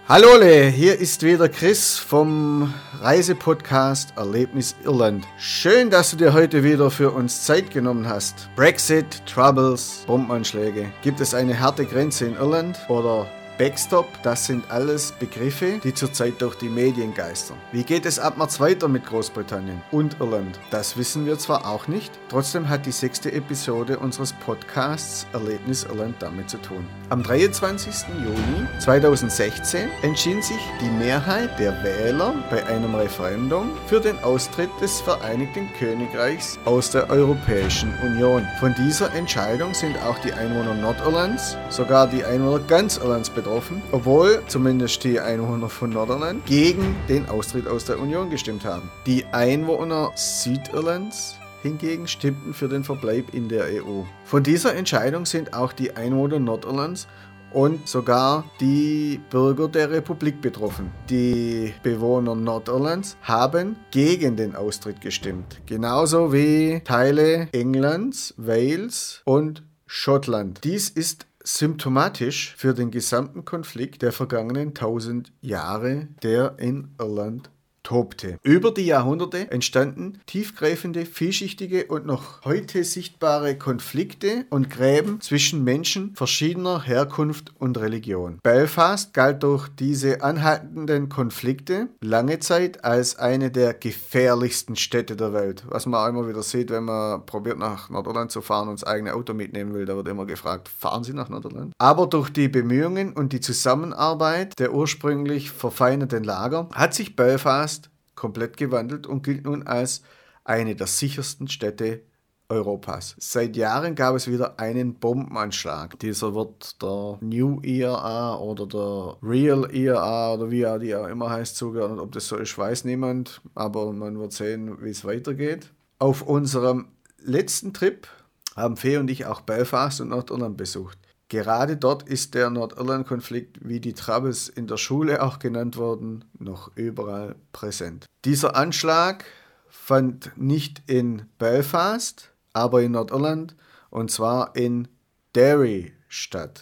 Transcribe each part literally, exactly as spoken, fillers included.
Hallole, hier ist wieder Chris vom Reisepodcast Erlebnis Irland. Schön, dass du dir heute wieder für uns Zeit genommen hast. Brexit, Troubles, Bombenanschläge. Gibt es eine harte Grenze in Irland oder Backstop? Das sind alles Begriffe, die zurzeit durch die Medien geistern. Wie geht es ab März weiter mit Großbritannien und Irland? Das wissen wir zwar auch nicht, trotzdem hat die sechste Episode unseres Podcasts Erlebnis Irland damit zu tun. Am dreiundzwanzigsten Juni zweitausendsechzehn entschied sich die Mehrheit der Wähler bei einem Referendum für den Austritt des Vereinigten Königreichs aus der Europäischen Union. Von dieser Entscheidung sind auch die Einwohner Nordirlands, sogar die Einwohner ganz Irlands betroffen, obwohl zumindest die Einwohner von Nordirland gegen den Austritt aus der Union gestimmt haben. Die Einwohner Südirlands hingegen stimmten für den Verbleib in der E U. Von dieser Entscheidung sind auch die Einwohner Nordirlands und sogar die Bürger der Republik betroffen. Die Bewohner Nordirlands haben gegen den Austritt gestimmt, genauso wie Teile Englands, Wales und Schottland. Dies ist symptomatisch für den gesamten Konflikt der vergangenen tausend Jahre, der in Irland tobte. Über die Jahrhunderte entstanden tiefgreifende, vielschichtige und noch heute sichtbare Konflikte und Gräben zwischen Menschen verschiedener Herkunft und Religion. Belfast galt durch diese anhaltenden Konflikte lange Zeit als eine der gefährlichsten Städte der Welt. Was man auch immer wieder sieht, wenn man probiert nach Nordirland zu fahren und das eigene Auto mitnehmen will, da wird immer gefragt, fahren Sie nach Nordirland? Aber durch die Bemühungen und die Zusammenarbeit der ursprünglich verfeindeten Lager hat sich Belfast komplett gewandelt und gilt nun als eine der sichersten Städte Europas. Seit Jahren gab es wieder einen Bombenanschlag. Dieser wird der New E R A oder der Real E R A oder wie er die auch immer heißt zugeordnet. Ob das so ist, weiß niemand, aber man wird sehen, wie es weitergeht. Auf unserem letzten Trip haben Fee und ich auch Belfast und Nordirland besucht. Gerade dort ist der Nordirland-Konflikt, wie die Troubles in der Schule auch genannt wurden, noch überall präsent. Dieser Anschlag fand nicht in Belfast, aber in Nordirland, und zwar in Derry statt,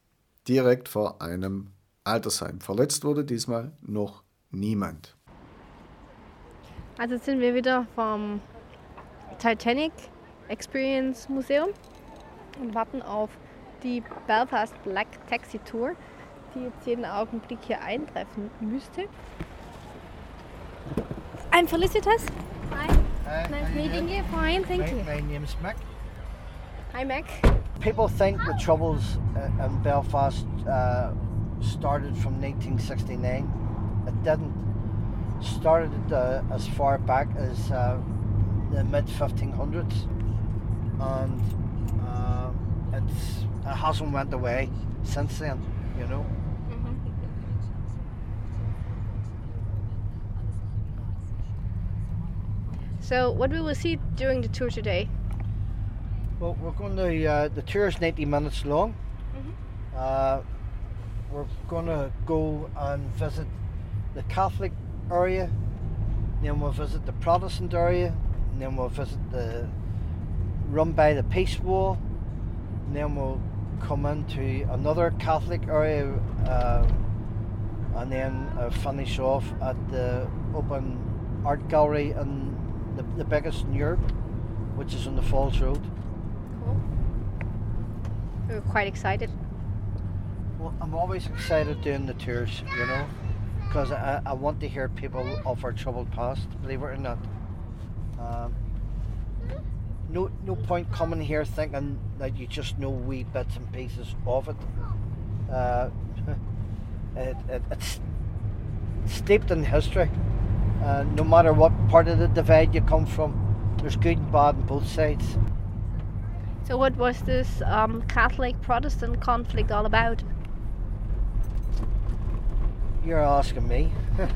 direkt vor einem Altersheim. Verletzt wurde diesmal noch niemand. Also jetzt sind wir wieder vom Titanic Experience Museum und warten auf die Belfast Black Taxi Tour, die jetzt jeden Augenblick hier eintreffen müsste. I'm Felicitas. Hi. Hi. Nice meeting you. Fine, thank my, you. My name's Mick. Hi, Mac. People think the troubles uh, in Belfast uh, started from nineteen sixty-nine. It didn't. Started uh, as far back as uh, the mid fifteen hundreds, and uh, it's it hasn't went away since then, you know. Mm-hmm. So, what we will see during the tour today? Well, we're going to. Uh, the tour is ninety minutes long. Mm-hmm. Uh, we're going to go and visit the Catholic area, then we'll visit the Protestant area, and then we'll visit the run by the Peace Wall, and then we'll come into another Catholic area, uh, and then uh, finish off at the open art gallery in the, the biggest in Europe, which is on the Falls Road. Cool. We're quite excited. Well, I'm always excited doing the tours, you know, because I, I want to hear people of our troubled past, believe it or not. Um, no no point coming here thinking that you just know wee bits and pieces of it. Uh, it, it it's steeped in history. Uh, no matter what part of the divide you come from, there's good and bad on both sides. So, what was this um, Catholic-Protestant conflict all about? You're asking me.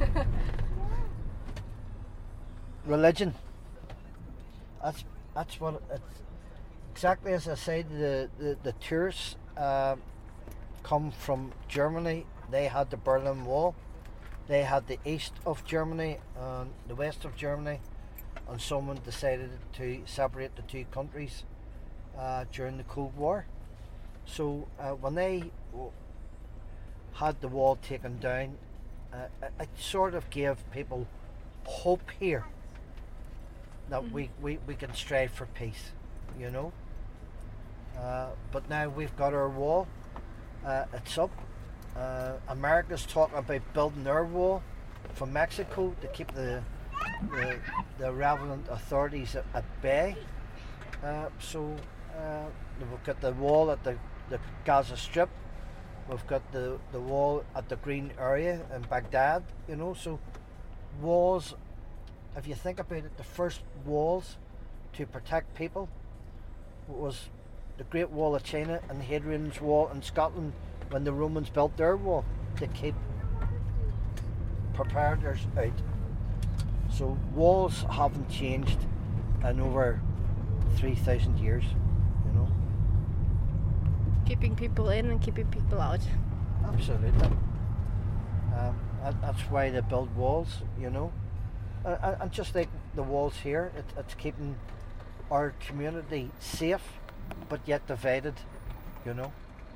Religion. That's that's what it's exactly as I said. The the, the tourists uh, come from Germany. They had the Berlin Wall. They had the east of Germany and the west of Germany, and someone decided to separate the two countries uh, during the Cold War. So uh, when they had the wall taken down, uh, it, it sort of gave people hope here that mm-hmm. we, we, we can strive for peace, you know. Uh, but now we've got our wall, uh, it's up. Uh, America's talking about building their wall from Mexico to keep the the, the relevant authorities at, at bay. Uh, so uh, we've got the wall at the, the Gaza Strip, we've got the, the wall at the Green Area in Baghdad, you know, so walls, if you think about it, the first walls to protect people was the Great Wall of China and the Hadrian's Wall in Scotland when the Romans built their wall to keep preparators out. So walls haven't changed in over three thousand years, you know. Keeping people in and keeping people out. Absolutely. Um, and that's why they build walls, you know. Uh, and just like the walls here, it, it's keeping our community safe, but yet divided, you know.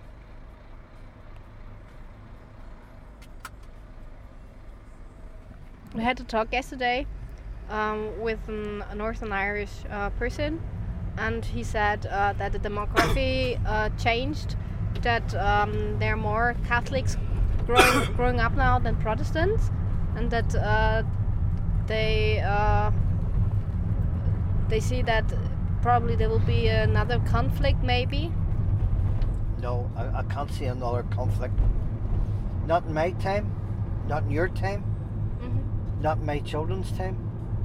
We had to talk yesterday um, with an, a Northern Irish uh, person, and he said uh, that the demography uh, changed, that um, there are more Catholics growing, growing up now than Protestants, and that uh, they uh, they see that probably there will be another conflict, maybe. No, I, I can't see another conflict. Not in my time, not in your time. Not my children's time.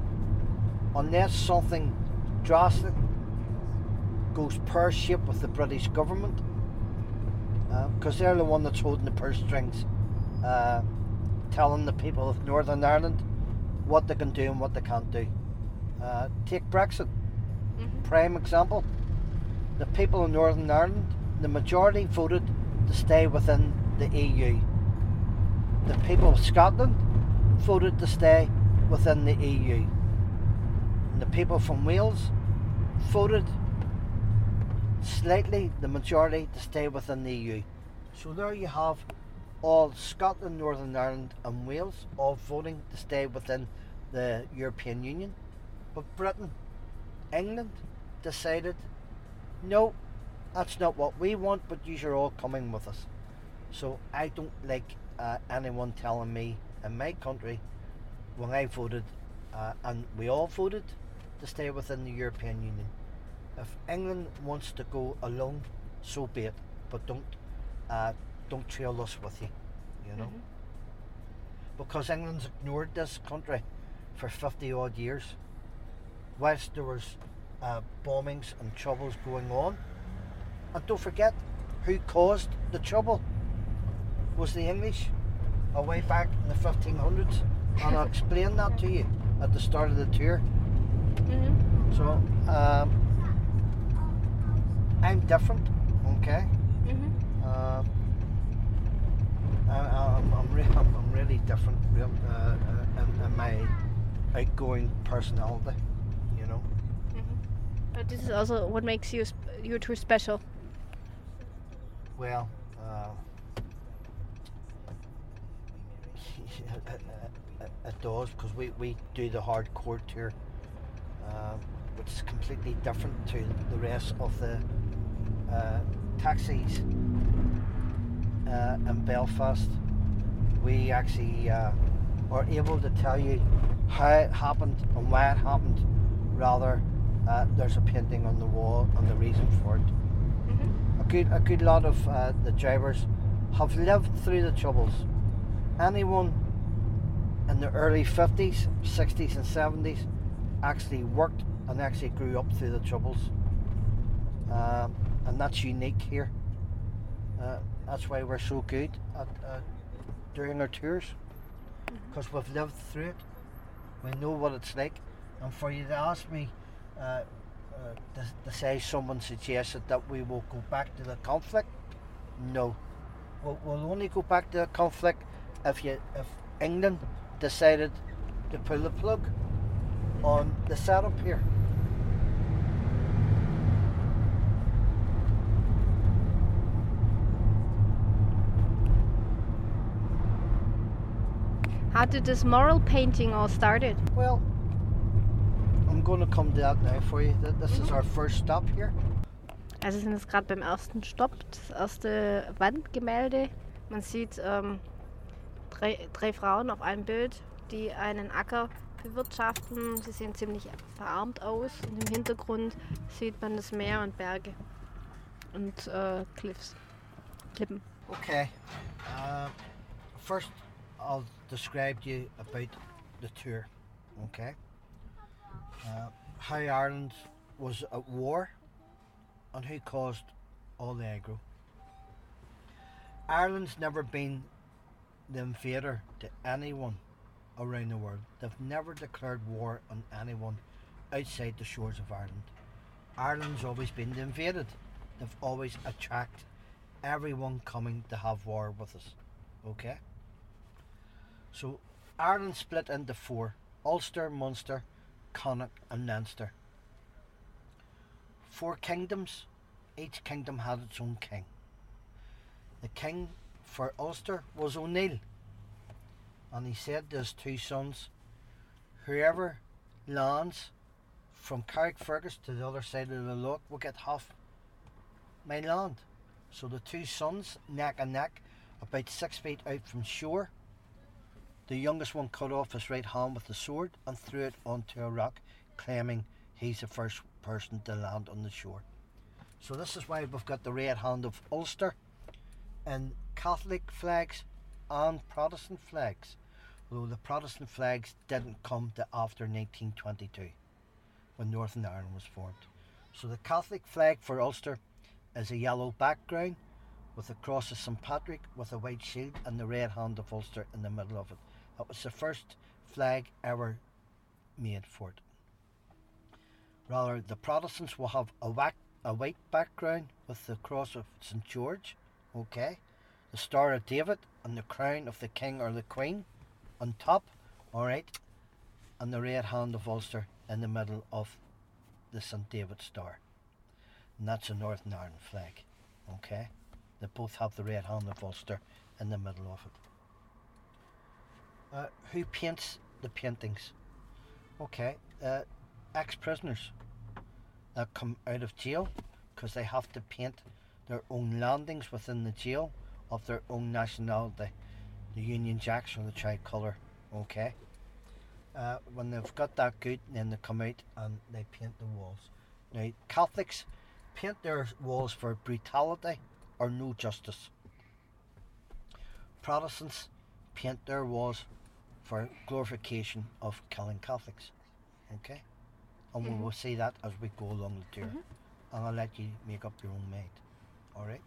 Unless something drastic goes pear-shaped with the British government, because uh, they're the one that's holding the purse strings, uh, telling the people of Northern Ireland what they can do and what they can't do. Uh, take Brexit, mm-hmm. prime example. The people of Northern Ireland, the majority voted to stay within the E U. The people of Scotland voted to stay within the E U. And the people from Wales voted slightly, the majority, to stay within the E U. So there you have all Scotland, Northern Ireland and Wales all voting to stay within the European Union. But Britain, England decided, no, that's not what we want, but you are all coming with us. So I don't like uh, anyone telling me in my country, when I voted, uh, and we all voted to stay within the European Union. If England wants to go alone, so be it. But don't, uh, don't trail us with you, you know. Mm-hmm. Because England's ignored this country for fifty odd years, whilst there was uh, bombings and troubles going on. And don't forget, who caused the trouble was the English. Way back in the fifteen hundreds, and I'll explain that to you at the start of the tour. Mm-hmm. So um, I'm different, okay. Mm-hmm. uh, I, I'm, I'm, re- I'm, I'm really different real, uh, in, in my outgoing personality, you know. Mm-hmm. But this is also what makes you sp- you two special. Well, uh, It, it, it does, because we, we do the hardcore tour, uh, which is completely different to the rest of the uh, taxis uh, in Belfast. We actually uh, are able to tell you how it happened and why it happened, rather uh, there's a painting on the wall and the reason for it. Mm-hmm. A good a good lot of uh, the drivers have lived through the troubles. Anyone in the early fifties, sixties and seventies actually worked and actually grew up through the troubles, um, and that's unique here. Uh, that's why we're so good at uh, doing our tours, because mm-hmm. we've lived through it. We know what it's like. And for you to ask me uh, uh, to, to say someone suggested that we will go back to the conflict, no. We'll, we'll only go back to the conflict if you if England decided to pull the plug on the setup here. How did this mural painting all started? Well, I'm going to come to that now for you. This is our first stop here. Also wir sind jetzt gerade beim ersten Stopp, das erste Wandgemälde. Man sieht ähm, drei, drei Frauen auf einem Bild, die einen Acker bewirtschaften. Sie sehen ziemlich verarmt aus und im Hintergrund sieht man das Meer und Berge und äh, Cliffs, Klippen. Okay, uh, first I'll describe to you about the tour, okay? Uh, how Ireland was at war and who caused all the aggro. Ireland's never been the invader to anyone around the world. They've never declared war on anyone outside the shores of Ireland. Ireland's always been the invaded. They've always attracted everyone coming to have war with us. Okay? So Ireland split into four: Ulster, Munster, Connacht and Leinster. Four kingdoms. Each kingdom had its own king. The king for Ulster was O'Neill, and he said to his two sons, whoever lands from Carrickfergus to the other side of the loch will get half my land. So the two sons, neck and neck, about six feet out from shore, the youngest one cut off his right hand with the sword and threw it onto a rock, claiming he's the first person to land on the shore. So this is why we've got the red hand of Ulster in Catholic flags and Protestant flags, although the Protestant flags didn't come to after nineteen twenty-two, when Northern Ireland was formed. So the Catholic flag for Ulster is a yellow background with the cross of Saint Patrick with a white shield and the red hand of Ulster in the middle of it. That was the first flag ever made for it. Rather, the Protestants will have a, whack, a white background with the cross of Saint George, okay, the Star of David and the crown of the King or the Queen on top, alright, and the red hand of Ulster in the middle of the Saint David Star. And that's a Northern Ireland flag, okay? They both have the red hand of Ulster in the middle of it. Uh, who paints the paintings? Okay, uh, ex-prisoners that come out of jail, because they have to paint their own landings within the jail of their own nationality, the Union Jacks or the tricolour, okay? Uh, when they've got that good, then they come out and they paint the walls. Now, Catholics paint their walls for brutality or no justice. Protestants paint their walls for glorification of killing Catholics, okay? And mm-hmm. we will see that as we go along the tour. Mm-hmm. And I'll let you make up your own mind, alright?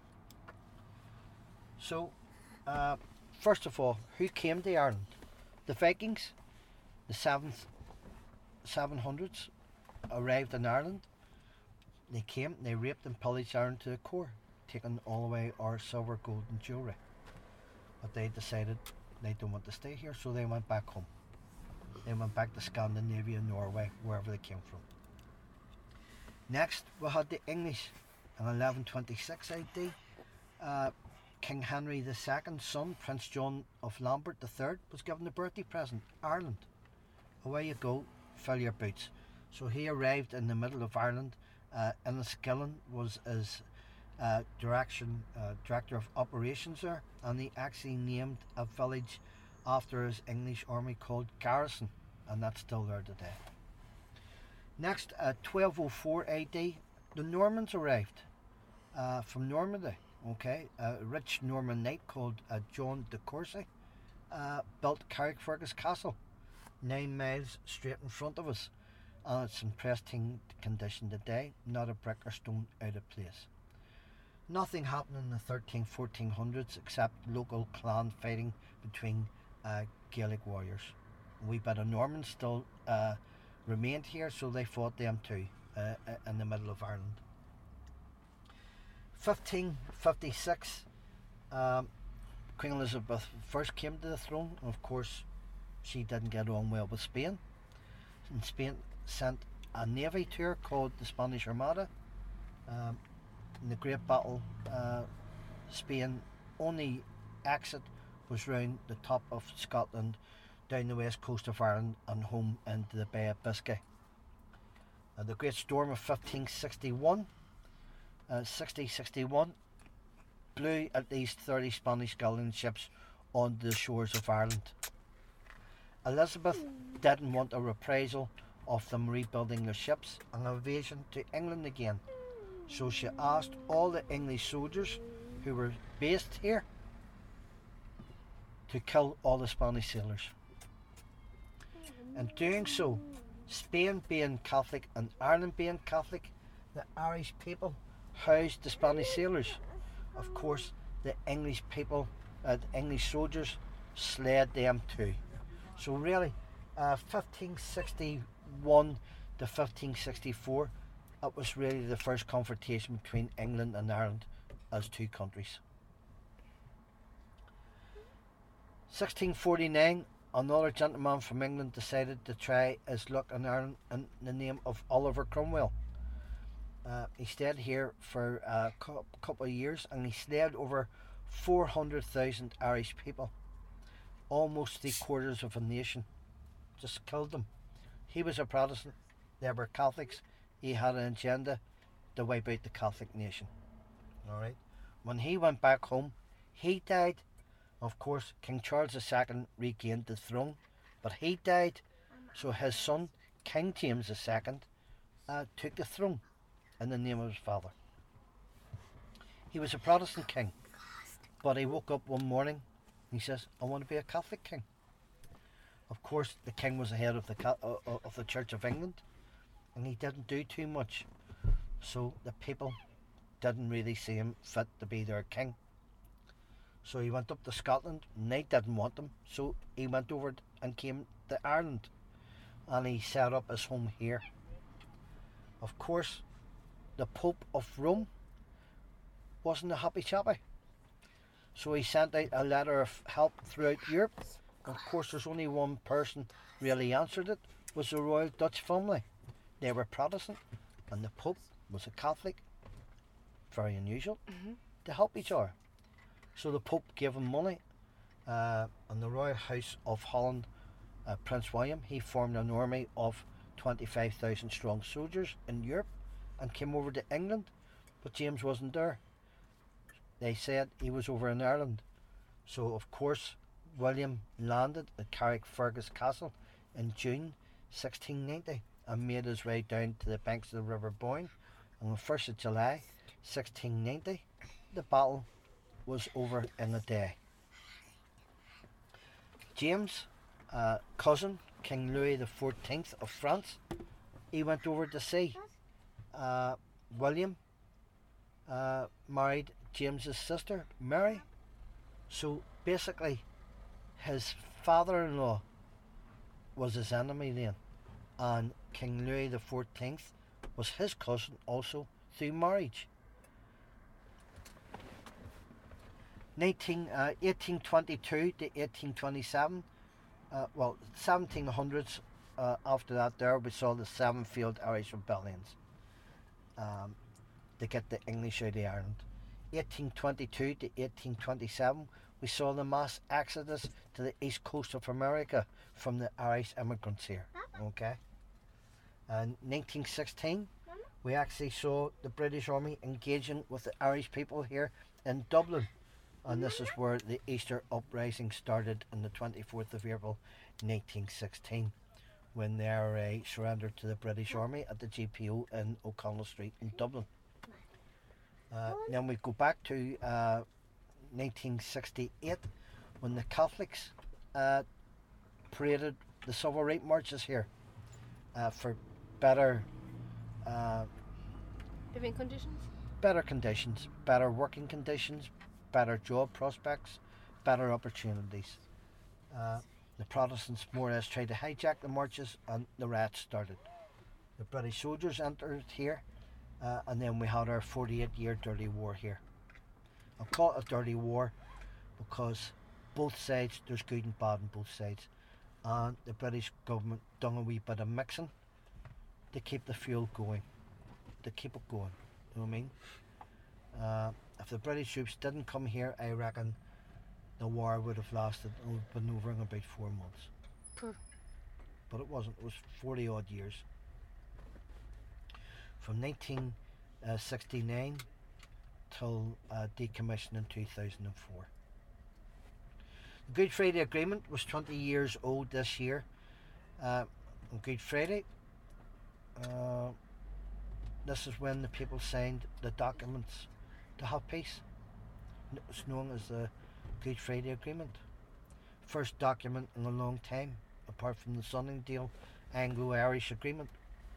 So, uh, first of all, who came to Ireland? The Vikings, the seventh, seven hundreds, arrived in Ireland. They came, they raped and pillaged Ireland to the core, taking all away our silver, gold and jewellery. But they decided they don't want to stay here, so they went back home. They went back to Scandinavia, Norway, wherever they came from. Next, we had the English in eleven twenty-six A D. Uh, King Henry the Second's son, Prince John of Lambert the Third, was given a birthday present, Ireland. Away you go, fill your boots. So he arrived in the middle of Ireland. Uh, Enniskillen was his uh, direction, uh, director of operations there, and he actually named a village after his English army called Garrison, and that's still there today. Next, at uh, twelve oh four A D, the Normans arrived uh, from Normandy. Okay, a rich Norman knight called uh, John de Courcy uh, built Carrickfergus Castle, nine miles straight in front of us, and it's in pristine condition today, not a brick or stone out of place. Nothing happened in the thirteen fourteen hundreds except local clan fighting between uh, Gaelic warriors. A wee bit of Normans still uh, remained here, so they fought them too uh, in the middle of Ireland. fifteen fifty-six, um, Queen Elizabeth first came to the throne. Of course, she didn't get on well with Spain. And Spain sent a navy to her called the Spanish Armada. Um, in the Great Battle, uh, Spain only exit was round the top of Scotland, down the west coast of Ireland and home into the Bay of Biscay. Uh, the Great Storm of fifteen sixty-one, uh, sixty sixty-one blew at least thirty Spanish galleon ships onto the shores of Ireland. Elizabeth didn't want a reprisal of them rebuilding their ships, an invasion to England again. So she asked all the English soldiers who were based here to kill all the Spanish sailors. In doing so, Spain being Catholic and Ireland being Catholic, the Irish people housed the Spanish sailors. Of course, the English people, uh, the English soldiers, slayed them too. So really, uh, fifteen sixty-one to fifteen sixty-four, it was really the first confrontation between England and Ireland as two countries. sixteen forty-nine, another gentleman from England decided to try his luck in Ireland in the name of Oliver Cromwell. Uh, he stayed here for a couple of years and he slayed over four hundred thousand Irish people, almost three quarters of a nation. Just killed them. He was a Protestant, they were Catholics. He had an agenda to wipe out the Catholic nation. Alright. When he went back home, he died. Of course, King Charles the Second regained the throne, but he died, so his son, King James the Second, uh, took the throne in the name of his father. He was a Protestant king, but he woke up one morning and he says, I want to be a Catholic king. Of course, the king was the head of the uh, of the Church of England, and he didn't do too much, so the people didn't really see him fit to be their king. So he went up to Scotland and they didn't want him, so he went over and came to Ireland and he set up his home here. Of course, the Pope of Rome wasn't a happy chappy, so he sent out a letter of help throughout Europe. Of course, there's only one person really answered it, was the royal Dutch family. They were Protestant and the Pope was a Catholic, very unusual, mm-hmm. to help each other. So the Pope gave him money, uh, and the Royal House of Holland, uh, Prince William, he formed an army of twenty-five thousand strong soldiers in Europe and came over to England, but James wasn't there. They said he was over in Ireland. So of course William landed at Carrickfergus Castle in June sixteen ninety and made his way down to the banks of the River Boyne. On the first of July sixteen ninety, the battle was over in a day. James, uh, cousin King Louis the Fourteenth of France, he went over to see. Uh, William uh, married James's sister Mary. So basically, his father-in-law was his enemy then, and King Louis the Fourteenth was his cousin also through marriage. nineteen, uh, eighteen twenty-two to eighteen twenty-seven, uh, well, seventeen hundreds, uh, after that there we saw the seven failed Irish rebellions um, to get the English out of Ireland. eighteen twenty-two to eighteen twenty-seven, we saw the mass exodus to the east coast of America from the Irish immigrants here. Okay. And nineteen sixteen, we actually saw the British Army engaging with the Irish people here in Dublin. And this is where the Easter Uprising started on the twenty-fourth of April nineteen sixteen, when they uh, surrendered to the British Army at the G P O in O'Connell Street in Dublin. Uh, then we go back to uh, nineteen sixty-eight, when the Catholics uh, paraded the civil rights marches here uh, for better uh, living conditions, better conditions, better working conditions, better job prospects, better opportunities. Uh, the Protestants more or less tried to hijack the marches and the riots started. The British soldiers entered here, uh, and then we had our forty-eight year dirty war here. I'll call it a dirty war because both sides, there's good and bad on both sides, and the British government done a wee bit of mixing to keep the fuel going, to keep it going, you know what I mean? Uh, if the British troops didn't come here, I reckon the war would have lasted, it would have been over in about four months. Phew. But it wasn't, it was forty odd years. From nineteen sixty-nine till uh, decommissioned in two thousand four. The Good Friday Agreement was twenty years old this year. Uh, on Good Friday, uh, this is when the people signed the documents to have peace. It's known as the Good Friday Agreement. First document in a long time, apart from the Sunningdale Anglo-Irish Agreement.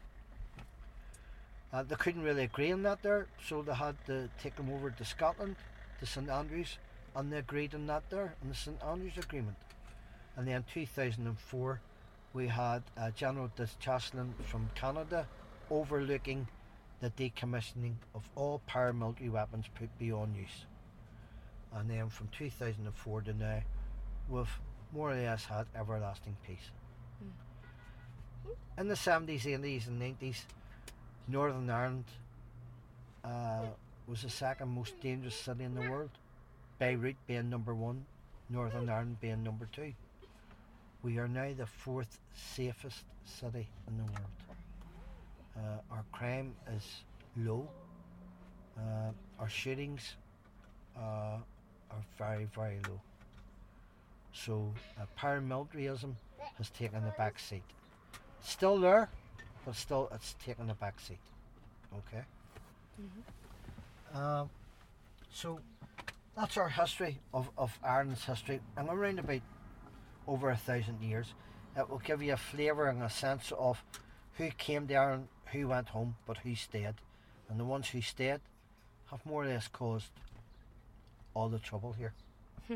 Uh, they couldn't really agree on that there, so they had to take them over to Scotland, to St Andrews, and they agreed on that there, in the St Andrews Agreement. And then in two thousand four, we had uh, General Chancellor from Canada overlooking the decommissioning of all paramilitary weapons put beyond use. And then from two thousand four to now, we've more or less had everlasting peace. Mm. In the seventies, eighties and nineties, Northern Ireland uh, was the second most dangerous city in the world, Beirut being number one, Northern Ireland being number two. We are now the fourth safest city in the world. Uh, our crime is low. Uh, our shootings uh, are very, very low. So uh, paramilitarism has taken the back seat. It's still there, but still it's taken the back seat. Okay? Mm-hmm. Uh, so that's our history of, of Ireland's history, and around about over a thousand years. It will give you a flavour and a sense of who came to Ireland, who went home, but who stayed. And the ones who stayed have more or less caused all the trouble here. Hmm.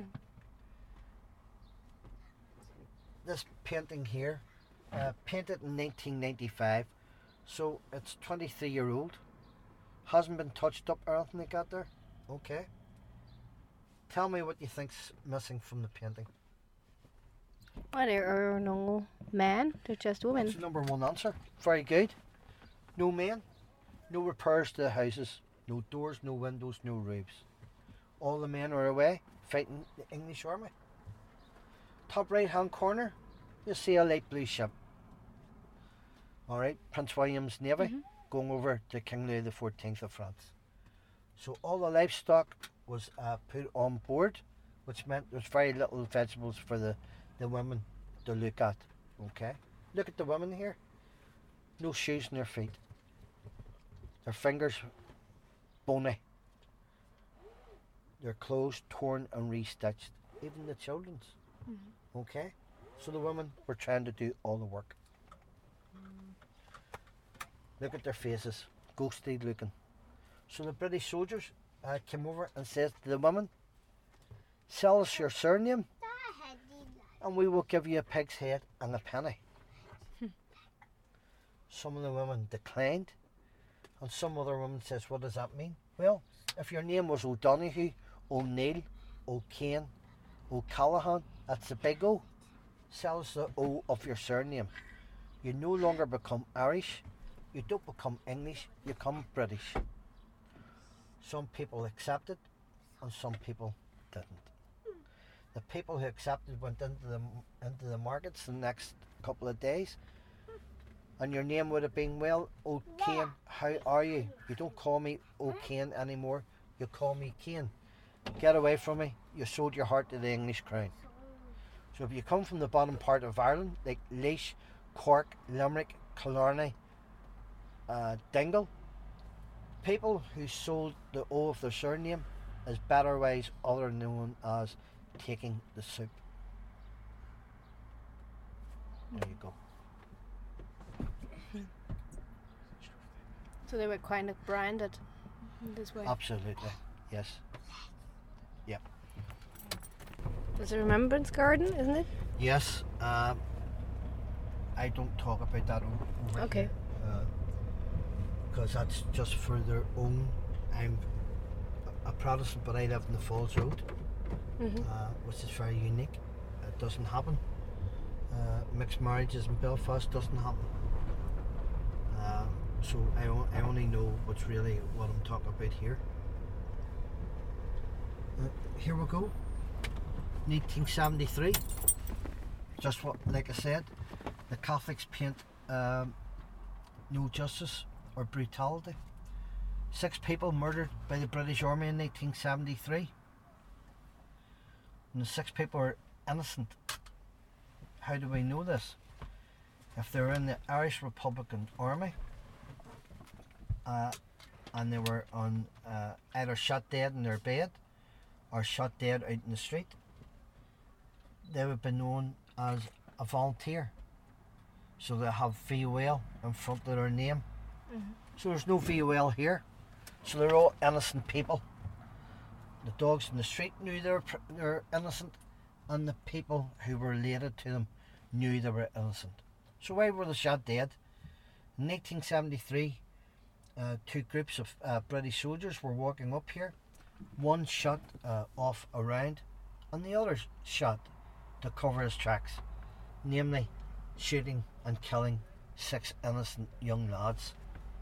This painting here, uh, painted in nineteen ninety-five, so it's twenty-three year old. Hasn't been touched up or anything like that there. Okay. Tell me what you think's missing from the painting. Well, there are no men, they're just women. That's the number one answer. Very good. No men, no repairs to the houses, no doors, no windows, no roofs. All the men are away fighting the English army. Top right hand corner, you'll see a light blue ship. Alright, Prince William's Navy, mm-hmm. going over to King Louis the fourteenth of France. So all the livestock was uh, put on board, which meant there's very little vegetables for the, the women to look at. Okay, look at the women here. No shoes on their feet. Their fingers bony. Their clothes torn and restitched. Even the children's. Mm-hmm. Okay, so the women were trying to do all the work. Mm. Look at their faces, ghostly looking. So the British soldiers uh, came over and said to the women, "Sell us your surname, and we will give you a pig's head and a penny." Some of the women declined, and some other women says, "What does that mean?" Well, if your name was O'Donoghue, O'Neill, O'Kane, O'Callaghan, that's the big O. Sell us the O of your surname. You no longer become Irish, you don't become English, you become British. Some people accepted, and some people didn't. The people who accepted went into the into the markets the next couple of days, and your name would have been, "Well, O'Kane, how are you? You don't call me O'Kane anymore, you call me Kane. Get away from me, you sold your heart to the English crown." So if you come from the bottom part of Ireland, like Laois, Cork, Limerick, Killarney, uh, Dingle, people who sold the O of their surname is better ways other known as taking the soup. There you go. So they were kind of branded in this way? Absolutely, yes. Yep. There's a remembrance garden, isn't it? Yes. Uh, I don't talk about that over okay. here. Uh, because that's just for their own. I'm a Protestant, but I live in the Falls Road, mm-hmm. uh, which is very unique. It doesn't happen. Uh, mixed marriages in Belfast doesn't happen. Uh, so I, o- I only know what's really what I'm talking about here. Uh, here we go. eighteen seventy-three. Just what, like I said, the Catholics paint um, no justice or brutality. Six people murdered by the British Army in eighteen seventy-three. And the six people are innocent. How do we know this? If they were in the Irish Republican Army uh, and they were on uh, either shot dead in their bed or shot dead out in the street, they would be known as a volunteer. So they have V O L in front of their name. Mm-hmm. So there's no V O L here. So they're all innocent people. The dogs in the street knew they were, they were innocent, and the people who were related to them knew they were innocent. So why were they shot dead? In eighteen seventy-three, uh, two groups of uh, British soldiers were walking up here. One shot uh, off a round, and the other shot to cover his tracks, namely shooting and killing six innocent young lads.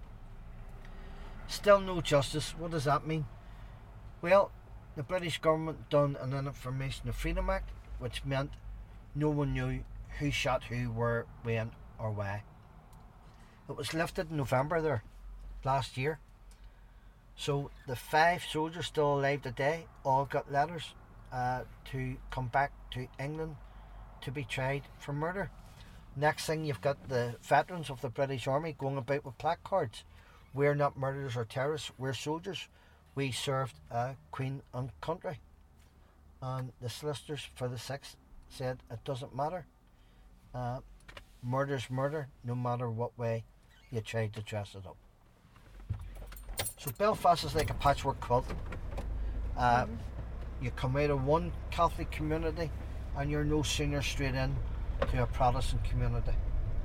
Still no justice. What does that mean? Well, the British government done an Information of Freedom Act, which meant no one knew who shot who, where, when or why. It was lifted in November there, last year. So the five soldiers still alive today all got letters uh, to come back to England to be tried for murder. Next thing, you've got the veterans of the British Army going about with placards. We're not murderers or terrorists, we're soldiers. We served uh, Queen and country. And the solicitors for the six said it doesn't matter. Uh, murder's murder, no matter what way you try to dress it up. So Belfast is like a patchwork quilt. Uh, mm-hmm. You come out of one Catholic community and you're no sooner straight in to a Protestant community.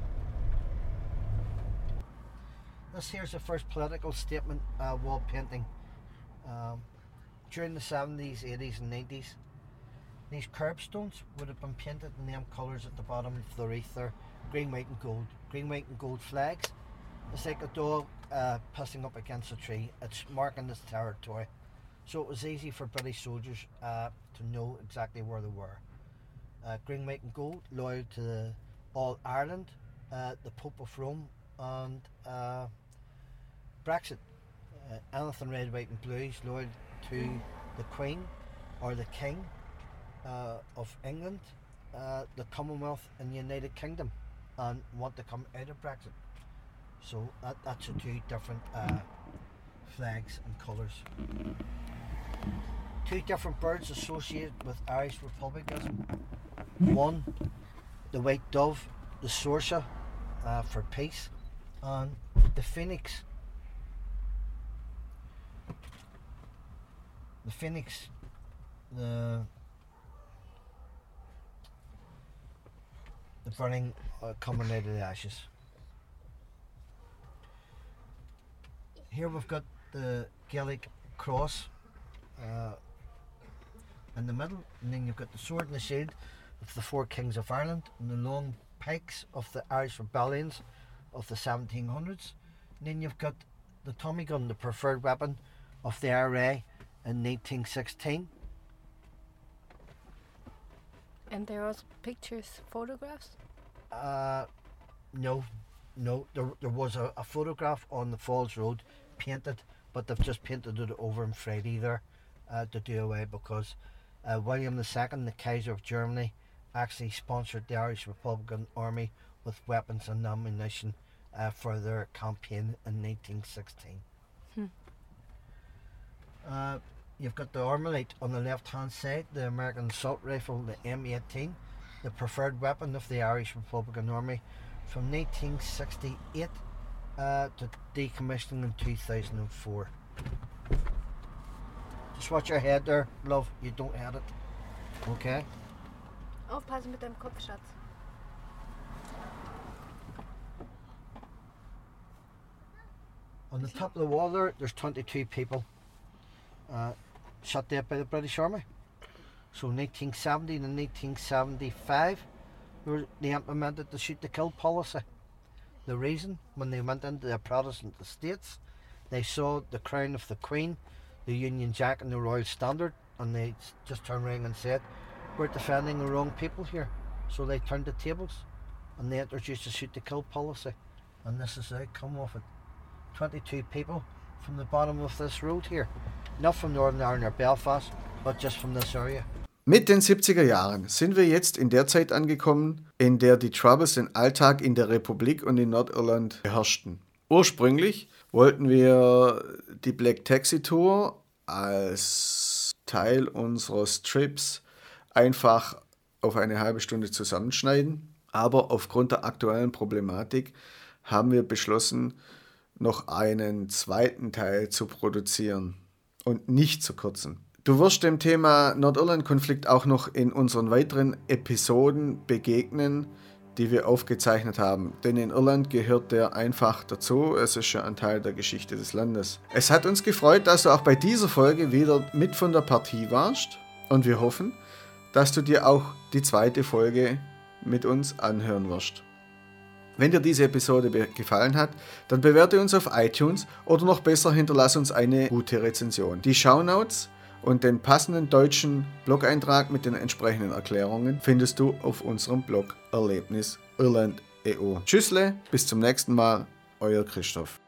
This here's the first political statement uh, wall painting. Um, during the seventies, eighties and nineties, these curbstones would have been painted in them colours at the bottom of the wreath there, green, white and gold. Green, white and gold flags. It's like a dog uh, pissing up against a tree. It's marking its territory. So it was easy for British soldiers uh, to know exactly where they were. Uh, green, white and gold, loyal to the All Ireland, uh, the Pope of Rome and uh, Brexit. Uh, anything red, white and blue is loyal to the Queen or the King uh, of England, uh, the Commonwealth and United Kingdom, and want to come out of Brexit. So that, that's the two different uh, flags and colours. Two different birds associated with Irish republicanism. One, the white dove, the sorsa uh, for peace, and the phoenix. The phoenix, the the burning uh, coming out of the ashes. Here we've got the Gaelic cross uh, in the middle, and then you've got the sword and the shield of the four kings of Ireland, and the long pikes of the Irish rebellions of the seventeen hundreds. And then you've got the Tommy gun, the preferred weapon of the I R A in nineteen sixteen. And there are pictures, photographs? Uh, no, no. There, there was a, a photograph on the Falls Road painted, but they've just painted it over in Friday there uh, to do away because uh, William the Second, the Kaiser of Germany, actually sponsored the Irish Republican Army with weapons and ammunition uh, for their campaign in nineteen sixteen. Hmm. Uh, you've got the Armalite on the left hand side, the American assault rifle, the M eighteen, the preferred weapon of the Irish Republican Army from nineteen sixty-eight uh, to decommissioning in two thousand four. Just watch your head there, love, you don't hit it. Okay? Aufpassen mit deinem Kopf, Schatz. On the top of the wall there, there's twenty-two people uh, shot dead by the British Army. So nineteen seventy and nineteen seventy-five, they, were, they implemented the shoot to kill policy. The reason, when they went into the Protestant estates, they saw the crown of the Queen, the Union Jack and the Royal Standard, and they just turned around and said, we're defending the wrong people here. So they turned the tables and they introduced a shoot to kill policy. And this is the outcome of it. twenty-two people from the bottom of this road here. Not from Northern Ireland or Belfast, but just from this area. Mit den siebziger Jahren sind wir jetzt in der Zeit angekommen, in der die Troubles den Alltag in der Republik und in Nordirland beherrschten. Ursprünglich wollten wir die Black Taxi Tour als Teil unseres Trips einfach auf eine halbe Stunde zusammenschneiden, aber aufgrund der aktuellen Problematik haben wir beschlossen, noch einen zweiten Teil zu produzieren und nicht zu kürzen. Du wirst dem Thema Nordirland-Konflikt auch noch in unseren weiteren Episoden begegnen, die wir aufgezeichnet haben. Denn in Irland gehört der einfach dazu. Es ist ja ein Teil der Geschichte des Landes. Es hat uns gefreut, dass du auch bei dieser Folge wieder mit von der Partie warst. Und wir hoffen, dass du dir auch die zweite Folge mit uns anhören wirst. Wenn dir diese Episode be- gefallen hat, dann bewerte uns auf iTunes oder noch besser hinterlass uns eine gute Rezension. Die Shownotes und den passenden deutschen Blog-Eintrag mit den entsprechenden Erklärungen findest du auf unserem Blog Erlebnis Irland punkt e u. Tschüssle, bis zum nächsten Mal, euer Christoph.